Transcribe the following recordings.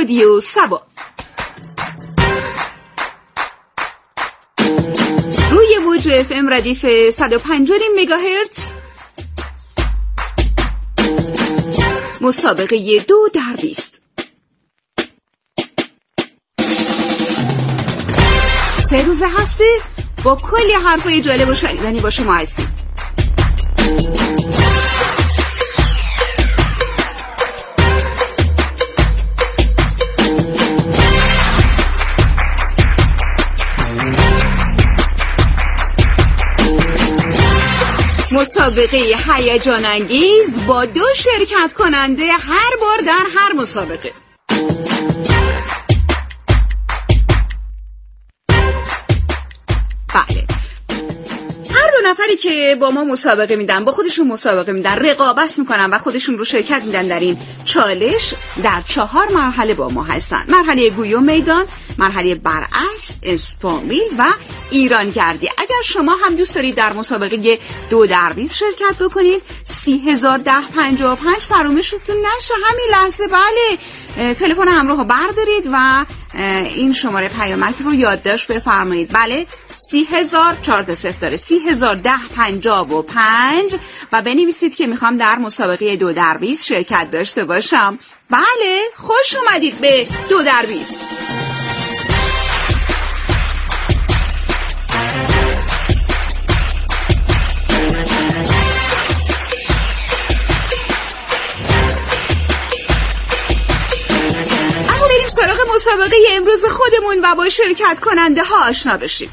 رادیو سبا. روی موج FM ردیف 105 مگاهرتز مسابقه 2 در 20. 3 روز هفته با کلی حرفای جالب و شنیدنی با شما هستیم. مسابقه هیجان انگیز با 2 شرکت کننده هر بار در هر مسابقه. بله، هر 2 نفری که با ما مسابقه میدن، با خودشون مسابقه میدن، رقابت میکنن و خودشون رو شرکت میدن در این چالش، در 4 مرحله با ما هستن. مرحله گوی و میدان، مرحله برعکس، اسفامیل و ایرانگردی. اگر شما هم دوست دارید در مسابقه 2 در 20 شرکت بکنید، 301055 فراموشتون نشه همین لحظه. بله، تلفن همراه رو بردارید و این شماره پیامک رو یادداشت بفرمایید. بله، 301055 و بنویسید که میخوام در مسابقه 2 در 20 شرکت داشته باشم. بله، خوش اومدید به 2 در 20. اما بریم سراغ مسابقه امروز خودمون و با شرکت کننده ها آشنا بشیم.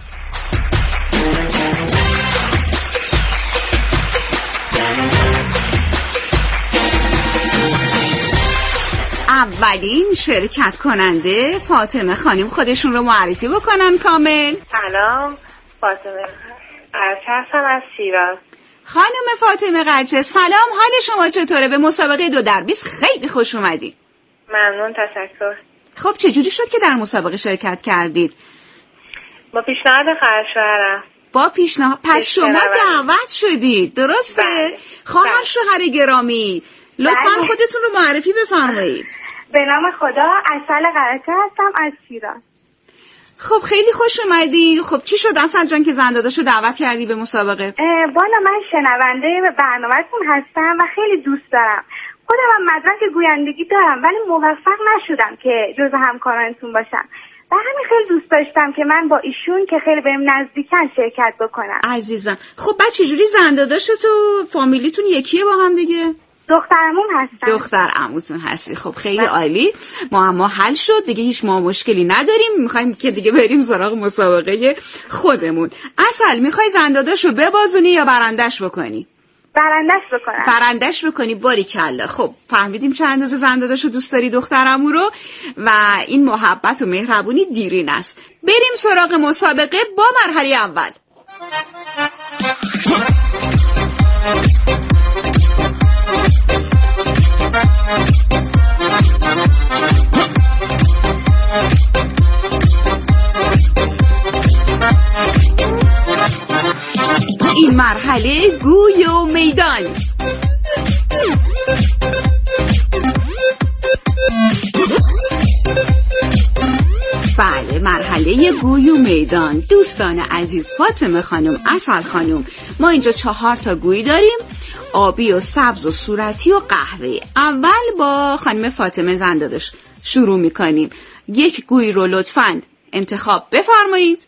اولین شرکت کننده فاطمه خانم، خودشون رو معرفی بکنن کامل. سلام، فاطمه قرچه هستم از شیراز. خانم فاطمه قرچه، سلام، حال شما چطوره؟ به مسابقه 2 در 20 خیلی خوش اومدید. ممنون، تشکر. خب چجوری شد که در مسابقه شرکت کردید؟ با پیشنهاد خواهرشوهرم. با پیشنهاد؟ پس شما دعوت شدید، درسته؟ بله. خواهر شوهر گرامی، لطفاً خودتون رو معرفی بفرمایید. به نام خدا، عسل قرچه هستم از شیراز. خب خیلی خوش اومدی. خب چی شد عسل جان که زنداداشو دعوت کردی به مسابقه؟ بالا من شنونده برنامه‌تون هستم و خیلی دوست دارم. خودم هم مدرک گویندگی دارم ولی موفق نشدم که جزو همکارانتون باشم. و همین خیلی دوست داشتم که من با ایشون که خیلی بهم نزدیکن شرکت بکنم. عزیزم، خب بعد چجوری زنداداشت و فامیلیتون یکیه با هم دیگه؟ دخترمون هستم. دختر عموتون هستی. خب خیلی عالی، معما حل شد دیگه، هیچ ما مشکلی نداریم. میخوایم که دیگه بریم سراغ مسابقه خودمون. عسل، میخوای زنداداشو ببازونی یا برندش بکنی؟ برندش بکنی. باریکلا. خب فهمیدیم چه اندازه زنداداشو دوست داری دختر عمو رو و این محبت و مهربونی دیرین است. بریم سراغ مسابقه با مرحله اول. این مرحله گوی و میدان. بله، مرحله گوی و میدان. دوستان عزیز، فاطمه خانم، عسل خانم، ما اینجا 4 تا گوی داریم، آبی و سبز و صورتی و قهوه‌ای. اول با خانم فاطمه زنداداش شروع میکنیم. یک گوی رو لطفاً انتخاب بفرمایید.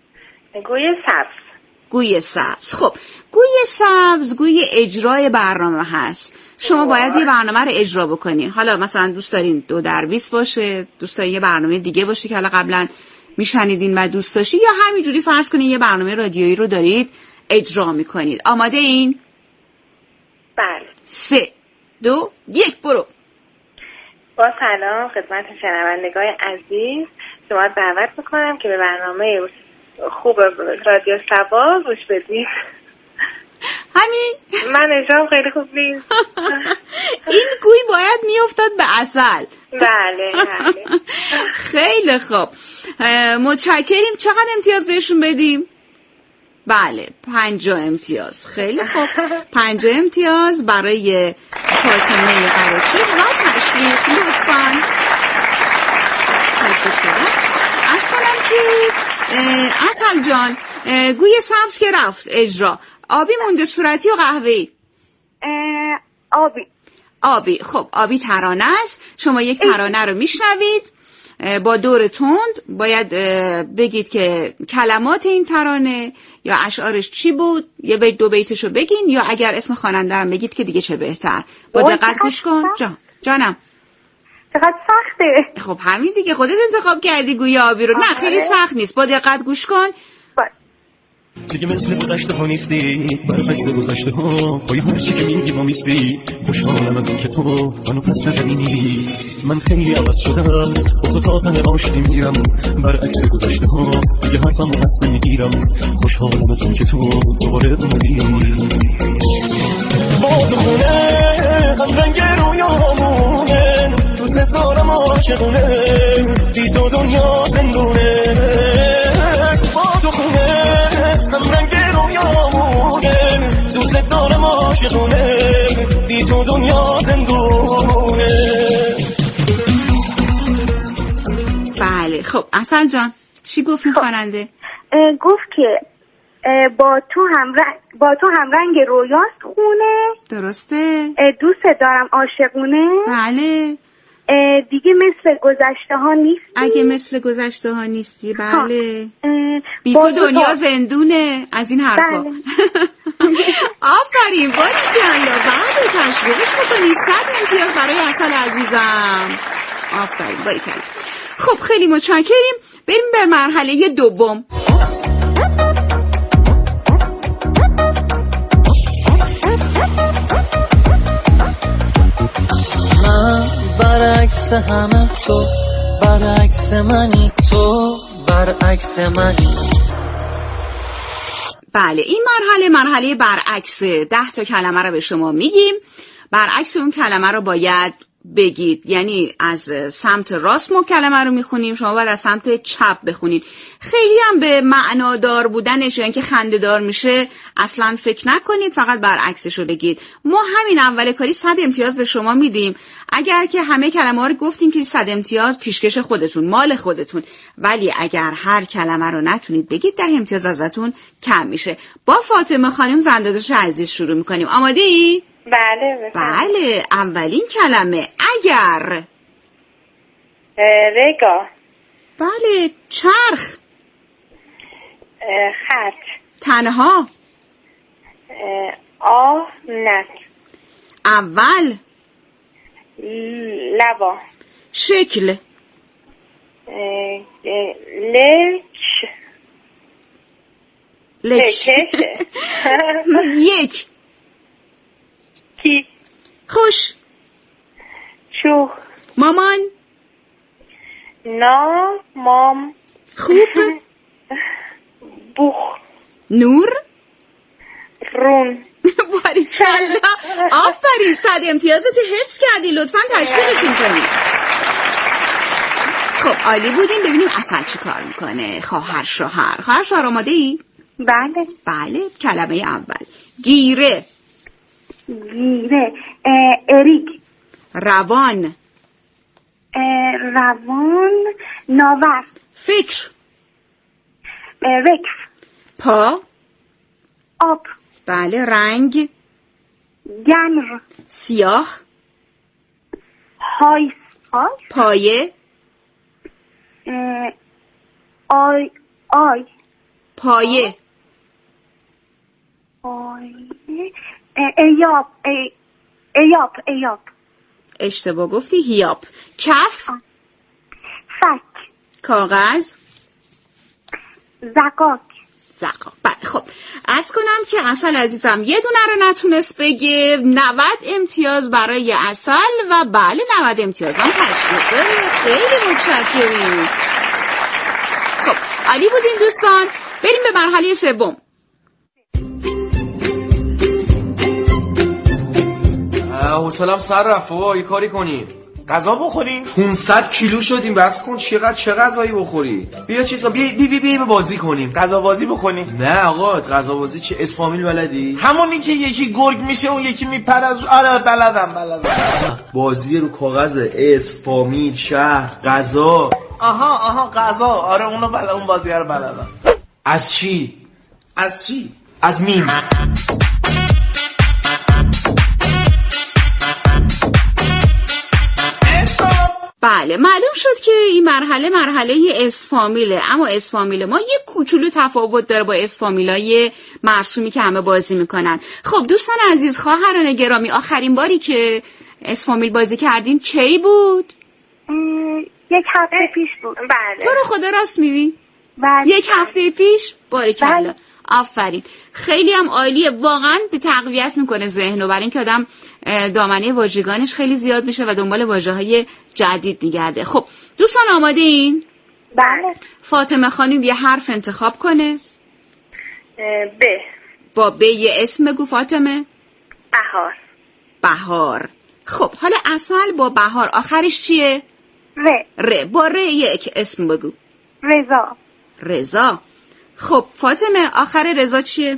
گوی سبز. خب گوی سبز گوی اجرای برنامه هست. شما باید یه برنامه رو اجرا بکنین. حالا مثلا دوست دارین 2 در 20 باشه، دوست دارین یه برنامه دیگه باشه که حالا قبلا میشنیدین و دوست داشتین، یا همینجوری فرض کنین یه برنامه رادیویی رو دارید اجرا میکنید. آماده این؟ بله. 3 2 1 برو. با سلام خدمت شنوندگان عزیز، شما دعوت میکنم که به برنامه خوب رادیو سبا گوش بدید. همین؟ من اجرام خیلی خوب نیست. این گوی باید میافتاد به عسل. بله. خیلی خوب، متشکریم. چقدر امتیاز بهشون بدیم؟ بله، 50 امتیاز. خیلی خوب، 50 امتیاز برای فاطمه قرچه و تشویق لطفاً. تشویق شدم. از کنم که عسل جان گوی سبز که رفت اجرا، آبی مونده صورتی و قهوه‌ای؟ آبی. آبی. خب آبی ترانه است. شما یک ترانه رو میشنوید با دور تند، باید بگید که کلمات این ترانه یا اشعارش چی بود، یه بیت دو بیتشو بگین، یا اگر اسم خواننده رو بگید که دیگه چه بهتر. با دقت گوش کن. جانم چقدر سخته. خب همین دیگه، خودت انتخاب کردی گوی آبی رو. نه خیلی سخت نیست، با دقت گوش کن. تو که مثل گذشته ها نیستی، برعکس گذشته ها با هر چی که میگی با میستی. خوشحالم از این که تو منو پس نزدی میری. من خیلی عوض شدم، با تو تا تن عاشقی میرم. برعکس گذشته ها دیگه حرفمو پس نمیگیرم. خوشحالم از این که تو دوباره اومدی. با تو خونه هم رنگ رویامونه، دوست دارم عاشقونه، بی تو دنیا زندونه. با تو خونه هم رنگ رویامونه، دوست دارم عاشقونه، بی تو دنیا زندونه. بله خب عسل جان چی گفت این خواننده؟ گفت که با تو هم رنگ رویاست خونه. درسته. دوست دارم عاشقونه. بله. دیگه مثل گذشته ها نیستی. اگه مثل گذشته ها نیستی. بله. بی تو دنیا زندونه. از این حرفا. بله. آفرین باری جانیا. بله تشویقش بکنی. 100 امتیاز برای عسل عزیزم. آفرین باری کنی. خب خیلی متشکریم. بریم بر مرحله دوم. من برعکس همه تو، برعکس منی تو، برعکس منی. بله این مرحله برعکسه. 10 تا کلمه رو به شما میگیم، برعکس اون کلمه رو باید بگید. یعنی از سمت راست ما کلمه رو میخونیم، شما باید از سمت چپ بخونید. خیلی هم به معنادار بودنش یا اینکه خنده‌دار میشه اصلا فکر نکنید، فقط برعکسش رو بگید. ما همین اول کاری 100 امتیاز به شما میدیم. اگر که همه کلمه ها رو گفتیم که 100 امتیاز پیشکش خودتون، مال خودتون. ولی اگر هر کلمه رو نتونید بگید 10 امتیاز ازتون کم میشه. با فاطمه خانم زنداداش عزیز شروع میکنیم. آماده ای؟ بله بله. اولین کلمه اگر. رگا. بله. چرخ. خط. تنها. آهنک. اول. لبا. شکل. لچ. یک. کی. خوش. چو. مامان. مام. خوب. بوخ. نور. رون. باریکلا. آفرین 100 امتیازت حفظ کردی. لطفاً تشویقشون کنید. خب عالی بودین. ببینیم عسل چی کار میکنه. خواهر شوهر آماده ای؟ بله. کلمه اول گیره. اریک. روان. ناور. فکر. رکس. پا. آب. بله. رنگ. گنر. سیاه. هایس. پایه. آی. پایه. ایاب. اشتباه گفتی. هیاب. کف. فک. کاغذ. زقاق. بله خب عرض کنم که عسل عزیزم یه دونه رو نتونست بگه. 90 امتیاز برای عسل و بله 90 امتیاز هم تشویق داره. خیلی متشکریم. خب عالی بودین دوستان. بریم به مرحله سوم. حوصله‌ام سر رفت بابا. یه کاری کنیم. غذا بخوریم. 500 کیلو شدیم. بس کن. چه غذایی بخوری؟ بیا چیزا بیا بازی کنیم. غذا بازی بکنیم. نه آقا غذا بازی چه؟ اسفامیل بلدی؟ همونی که یکی گرگ میشه اون یکی میپره از. آره بلدم. بازی رو کاغذ. اسم، فامیل، شهر، غذا. آها غذا. آره اونو اون بازی رو بلدم. از چی؟ از چی؟ از میم. بله معلوم شد که این مرحله اسفامیله، اما اسفامیل ما یه کوچولو تفاوت داره با اسفامیلای مرسومی که همه بازی میکنن. خب دوستان عزیز، خواهران گرامی، آخرین باری که اسفامیل بازی کردین کی بود؟ یک هفته پیش بود. بله. تو رو خدا راست میگی؟ بله. یک هفته پیش؟ باریکلا. بله. آفرین، خیلی هم عالیه، واقعا به تقویت میکنه ذهنو، برای اینکه آدم دامنه واژگانش خیلی زیاد میشه و دنبال واژه‌های جدید میگرده. خب دوستان آماده این؟ بله. فاطمه خانم یه حرف انتخاب کنه. ب. با ب یه اسم بگو فاطمه. بهار. بهار. خب حالا عسل با بهار آخرش چیه؟ ر. با ر یک اسم بگو. رضا. رضا. خب فاطمه آخر رضا چیه؟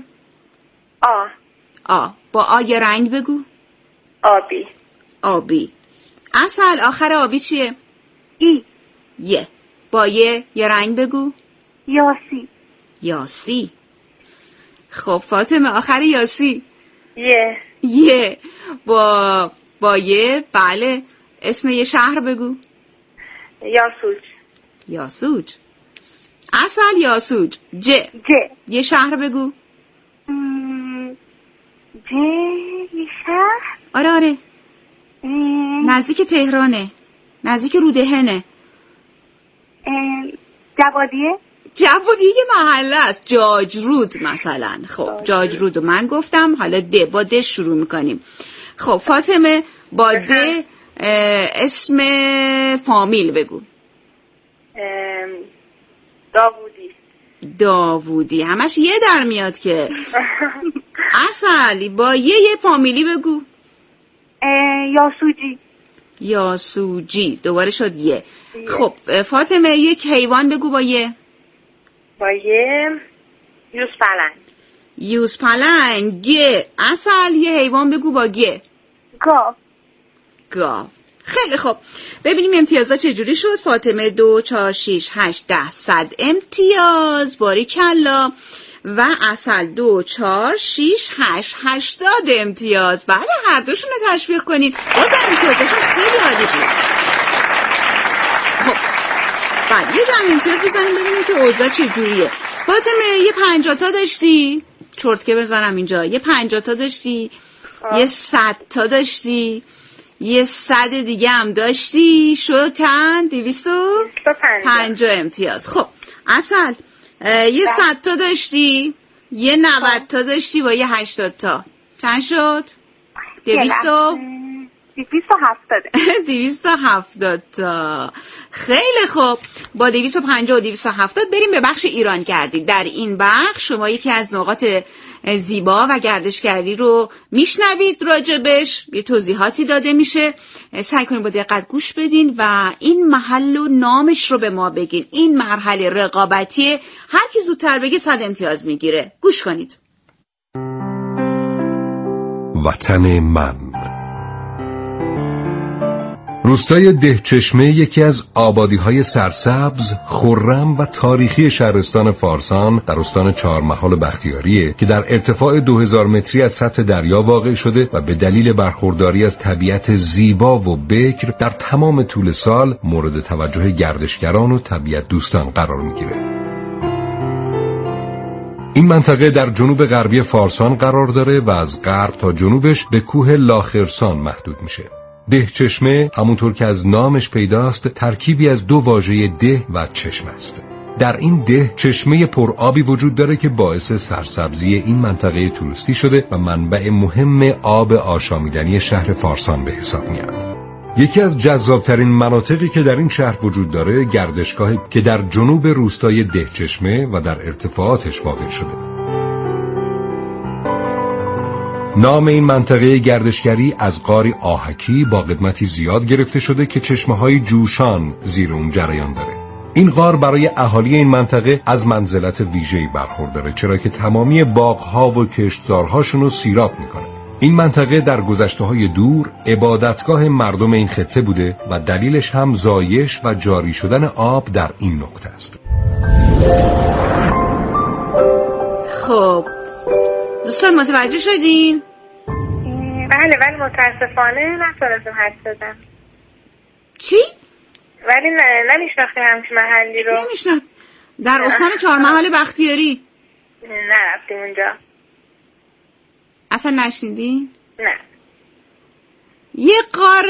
آ. با آ یه رنگ بگو. آبی. آبی. عسل آخر آبی چیه؟ ای. یه. با یه رنگ بگو. یاسی. یاسی. خب فاطمه آخر یاسی. یه. با یه. بله اسم یه شهر بگو. یاسوج. عسل یاسوج. ج. یه شهر بگو. یه شهر. آره نزدیک تهرانه، نزدیک رودهنه. جوادیه یه محله است، جاجرود مثلا. خب جاجرود رو من گفتم، حالا با د شروع میکنیم. خب فاطمه با د اسم فامیل بگو. داوودی. همش یه در میاد که. عسل با یه فامیلی بگو. یاسوجی. دوباره شد یه. خب فاطمه یک حیوان بگو با یه. یوزپلنگ. عسل یه حیوان بگو با گه. گاو. خیلی خب ببینیم امتیازات چجوری شد. فاطمه 2 4 6 8 10 100 امتیاز، باریکلا. و عسل 2 4 6 8 80 امتیاز. بله هر دوشون رو تشویق کنین، بازم امتیازشون خیلی عالی بود. خب بعد یه جمع امتیاز بزنیم ببینیم که اوضاع چجوریه. فاطمه یه 50 تا داشتی، چرتکه بزنم اینجا، یه 50 تا داشتی، یه 100 تا داشتی، یه 100 دیگه هم داشتی، شد چند؟ 250 امتیاز. خب عسل یه 100 تا داشتی، یه 90 تا داشتی با یه 80 تا، چند شد؟ 270 تا. خیلی خوب، با 250 و 270 بریم به بخش ایران گردی. در این بخش شما یکی از نقاط زیبا و گردشگری رو میشنوید، راجبش یه توضیحاتی داده میشه. سعی کنید با دقت گوش بدین و این محل و نامش رو به ما بگین. این مرحله رقابتیه، هر کی زودتر بگه 100 امتیاز میگیره. گوش کنید. وطن من. روستای دهچشمه یکی از آبادی‌های سرسبز، خرم و تاریخی شهرستان فارسان در استان چهارمحال بختیاریه که در ارتفاع 2000 متری از سطح دریا واقع شده و به دلیل برخورداری از طبیعت زیبا و بکر در تمام طول سال مورد توجه گردشگران و طبیعت دوستان قرار می‌گیره. این منطقه در جنوب غربی فارسان قرار داره و از غرب تا جنوبش به کوه لاخرسان محدود میشه. دهچشمه همونطور که از نامش پیداست ترکیبی از دو واژه ده و چشم است. در این ده چشمه پرآبی وجود داره که باعث سرسبزی این منطقه توریستی شده و منبع مهم آب آشامیدنی شهر فارسان به حساب میاد. یکی از جذابترین مناطقی که در این شهر وجود داره گردشگاهی که در جنوب روستای دهچشمه و در ارتفاعاتش واقع شده. نام این منطقه گردشگری از غاری آهکی با قدمتی زیاد گرفته شده که چشمه‌های جوشان زیر اون جریان داره. این غار برای اهالی این منطقه از منزلت ویژه‌ای برخورداره، چرا که تمامی باغ‌ها و کشتزارهاشون رو سیراب میکنه. این منطقه در گذشته‌های دور عبادتگاه مردم این خطه بوده و دلیلش هم زایش و جاری شدن آب در این نقطه است. خب دوستان متوجه شدین؟ بله ولی متاسفانه نتونستم حدس بدم. چی؟ ولی نمیشناختیم همچین محلی رو. نمیشناخت. در استان چهارمحال بختیاری؟ نرفتیم اونجا. اصلا نشنیدین؟ نه. یه غار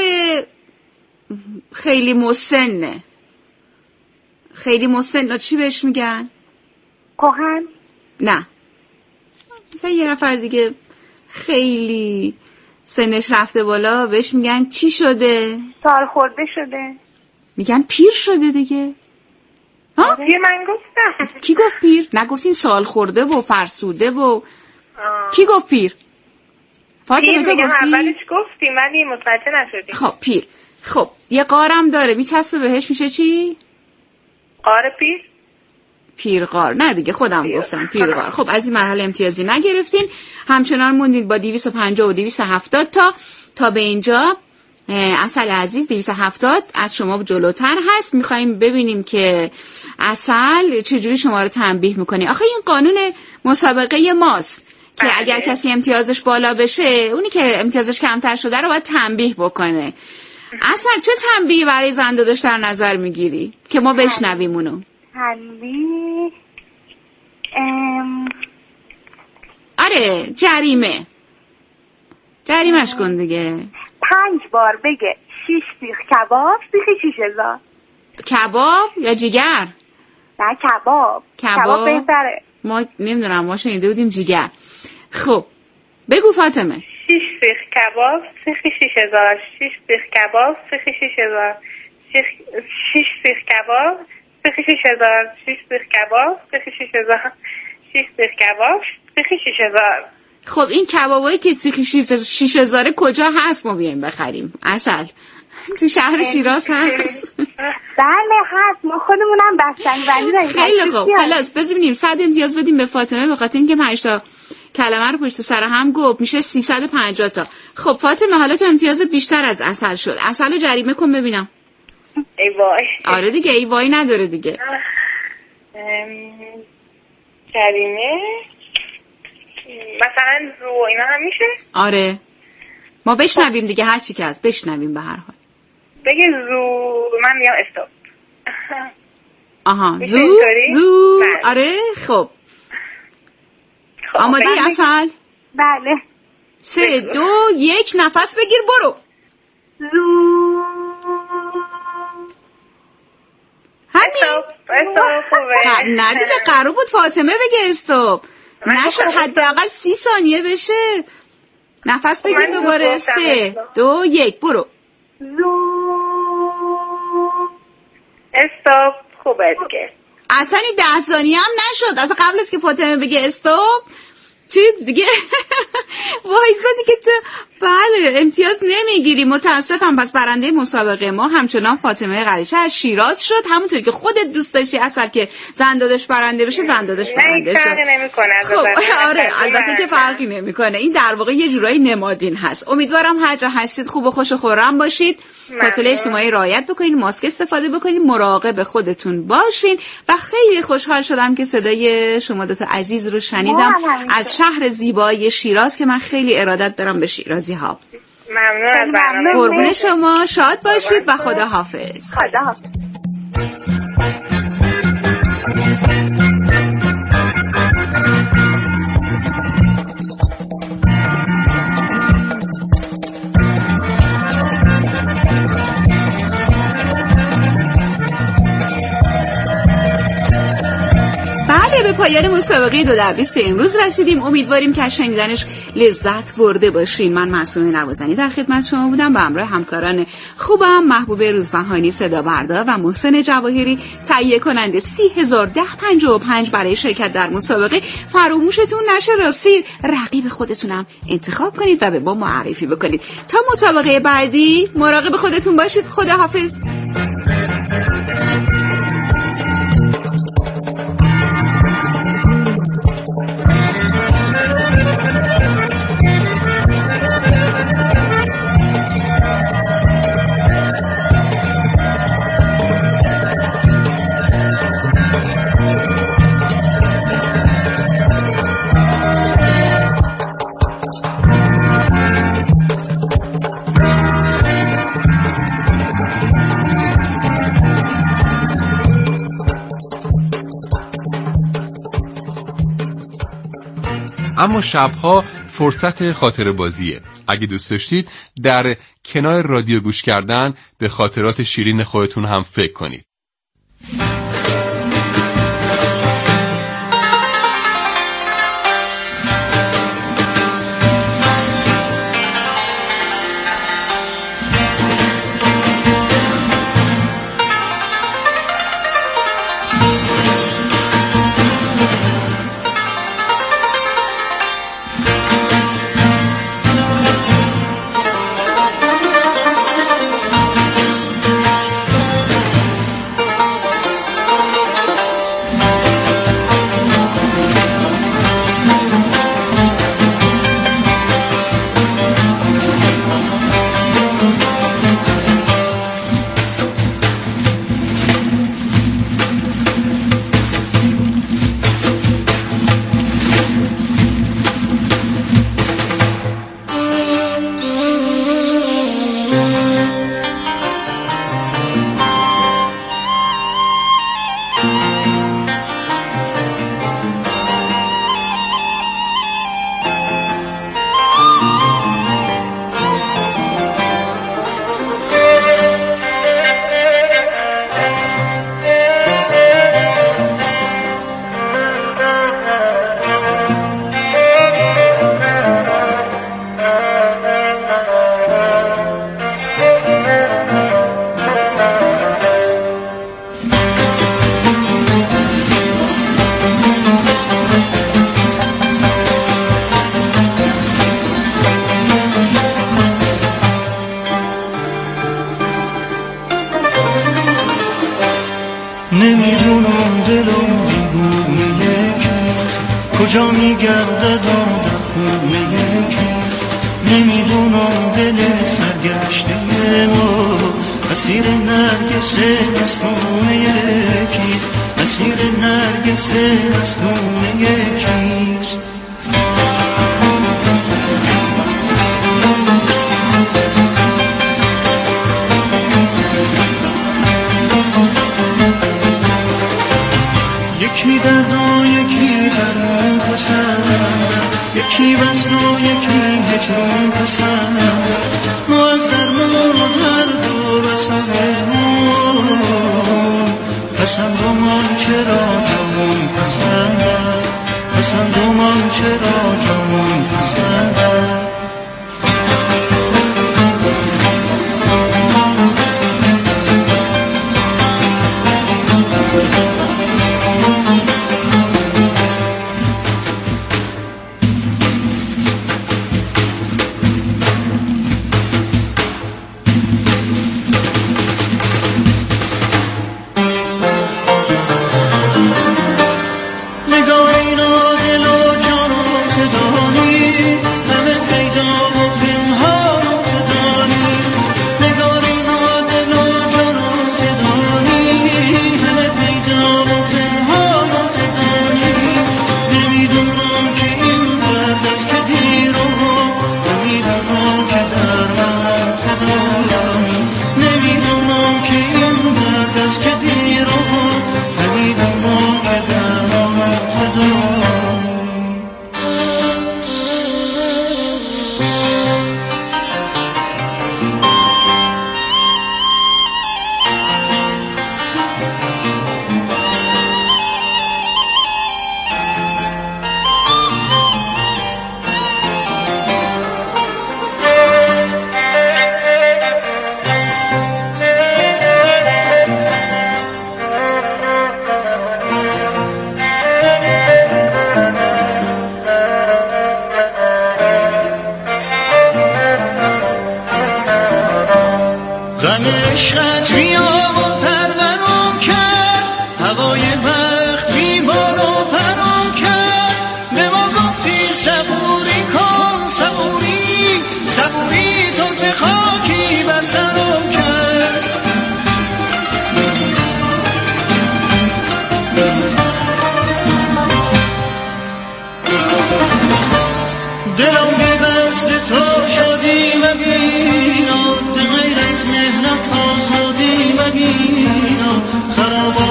خیلی مسنه. خیلی مسن چی بهش میگن؟ کهن؟ نه مثلا یه نفر دیگه خیلی سنش رفته بالا بهش میگن چی شده؟ سال خورده شده. میگن پیر شده دیگه. ها؟ پیر من گفتم. کی گفت پیر؟ نگفتین سال خورده و فرسوده و کی گفت پیر؟ فاطمه تو گفتی؟ اولش گفتیم ولی متوجه نشدیم. خب پیر. خب یه غارم داره میچسبه بهش میشه چی؟ غار پیر؟ پیرغار. نه دیگه خودم گفتم پیرغار. خب از این مرحله امتیازی نگرفتین، همچنان موندید با 250 و 270 تا به اینجا. عسل عزیز 270 از شما جلوتر هست. میخواییم ببینیم که عسل چجوری شما رو تنبیه میکنه. آخه این قانون مسابقه ماست که اگر کسی امتیازش بالا بشه اونی که امتیازش کمتر شده رو باید تنبیه بکنه. عسل چه تنبیه برای زنداداش در نظر میگیری که ما بشنویم اونو؟ تنبیه آره جریمش کن دیگه. 5 بار بگه 6 سیخ کباب سیخ 6000. کباب یا جیگر؟ نه کباب بهتره. ما نمیدونم ما شنیده بودیم جیگر. خب بگو فاطمه. 6 سیخ کباب سیخ 6000. 6 سیخ کباب سیخ 6000. 6 سیخ کباب سیخ 6000. 6 سیخ کباب سیخ 6000. 6 سیخ کباب سیخ 6000. خب این کبابایی که سیخ 6000 کجا هست ما بیایم بخریم؟ عسل تو شهر شیراز هست؟ بله هست، ما خودمونم بستنی داریم. خیلی خوب خلاص بذاریم 100 امتیاز بدیم به فاطمه به خاطر اینکه 5 تا کلمه رو پشت سر هم گفت، میشه 350 تا. خب فاطمه حالا تو امتیاز بیشتر از عسل شد. عسل رو جریمه کن ببینم. ای وای. آره دیگه ای وای نداره دیگه. جریمه مثلا زو اینا هم میشه؟ آره ما بشنویم دیگه، هر چی که هست بشنویم. به هر حال بگه زو، من میگم استاپ. آها زو آره. خب آماده ای عسل؟ بله. 3 2 1 نفس بگیر برو. زو همین. خوبه. نه دیگه قرار بود فاطمه بگه استاپ، نشد حداقل 30 ثانیه بشه. نفس بگیر دوباره. 3 2 1 برو. استاپ. خوبه دیگه. اصلا این 10 ثانیه هم نشد. اصلا قبل از که فاطمه بگه استاپ چی دیگه وایسادی که تو بله امتیاز نمیگیری. متاسفم. پس برنده مسابقه ما همچنان فاطمه قریشه از شیراز شد. همونطوری که خودت دوست داشتی عسل که زنداداش برنده بشه زنداداش برنده شد. خب آره البته که فرقی نمیکنه. این در واقع یه جورایی نمادین هست. امیدوارم هر جا هستید خوب و خوش و خرم باشید. فاصله اجتماعی رعایت بکنید، ماسک استفاده بکنید، مراقب خودتون باشین و خیلی خوشحال شدم که صدای شما دو تا عزیز رو شنیدم از شهر زیبای شیراز که من خیلی ارادت دارم به شیرازی ها. ممنون از برنامه. قربون شما، شاد باشید و خدا حافظ. خدا حافظ. به پایان مسابقه 2 در 20 امروز رسیدیم. امیدواریم که از شنیدنش لذت برده باشین. من معصومه نوازنی در خدمت شما بودم به همراه همکاران خوبم محبوبه روزبهانی صدا بردار و محسن جواهری تهیه کننده 301055 برای شرکت در مسابقه. فراموشتون نشه راستی رقیب خودتونم انتخاب کنید و به ما معرفی بکنید. تا مسابقه بعدی مراقب خودتون باشید. خدا حافظ. اما شبها فرصت خاطره بازیه. اگه دوست داشتید در کنار رادیو گوش کردن به خاطرات شیرین خودتون هم فکر کنید. نمیدونم دلم دیوونه یکیست، کجا میگردد در خونه یکیست. نمیدونم دل سرگشته ما اسیر نرگس مستونه یکیست، اسیر نرگس مستونه یکیست. یکی درد و یکی درمون پسند، یکی وصل و یکی هجرون پسند. ما از درمون و درد و وصلمون پسند و من چرا جامون پسند، پسند و من چرا جامون پسند.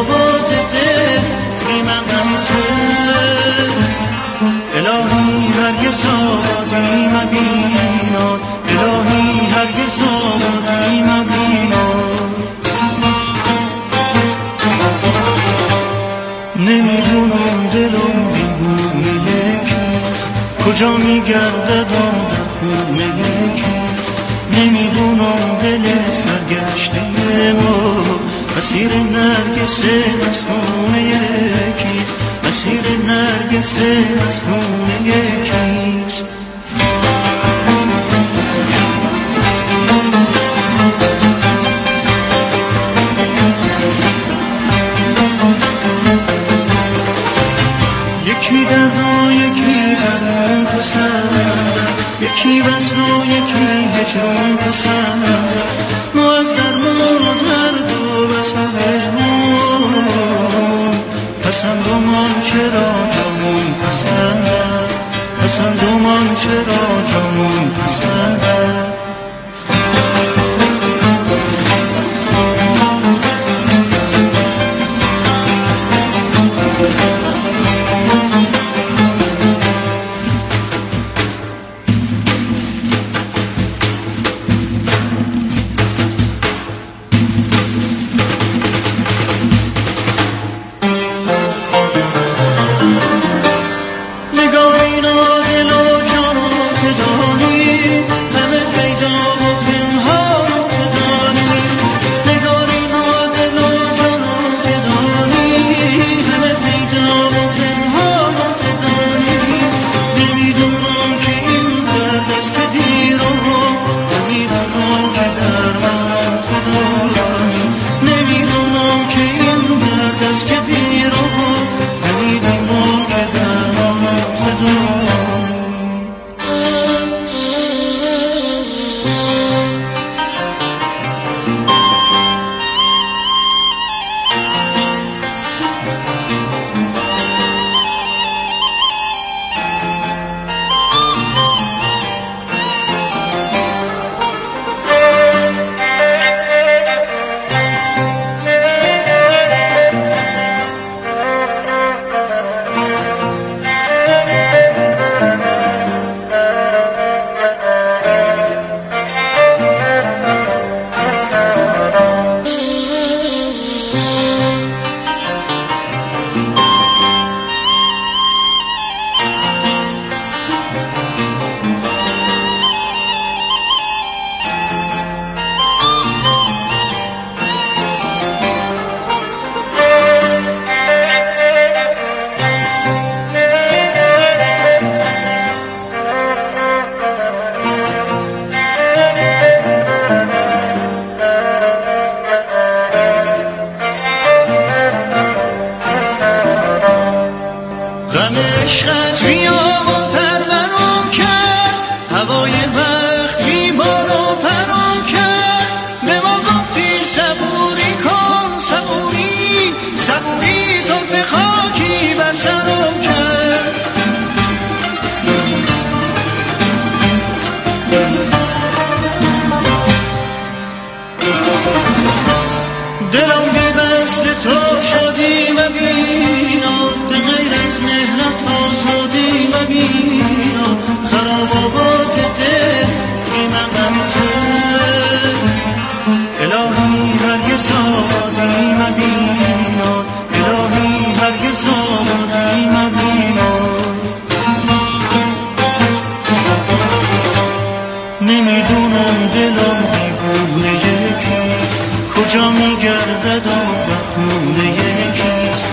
الهی هر مبیناد الهی هرگز آبادی مبیناد نمیدونم دلم دیوونه یکیست کجا میگردد در خونه یکیست نمیدونم دل سرگشته ما اسیر نرگس مسنون یکیست اسیر نرگس مسنون یکیست یکی درد و یکی درمون پسند یکی وصل و یکی هجرون پسند ما از درمون و درد و وصل و هجرون پسندمان چرا جامون پسند پسندمان چرا جامون پسند نمیدونم دلم دیوونه یکیست کجا میگردد و خونه یکیست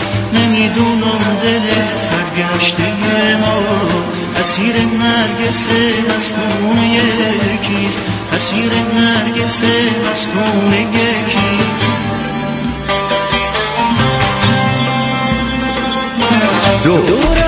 نمیدونم دل سرگشته ما اسیر نرگس مسنون یکیست اسیر نرگس مسنون یکیست دور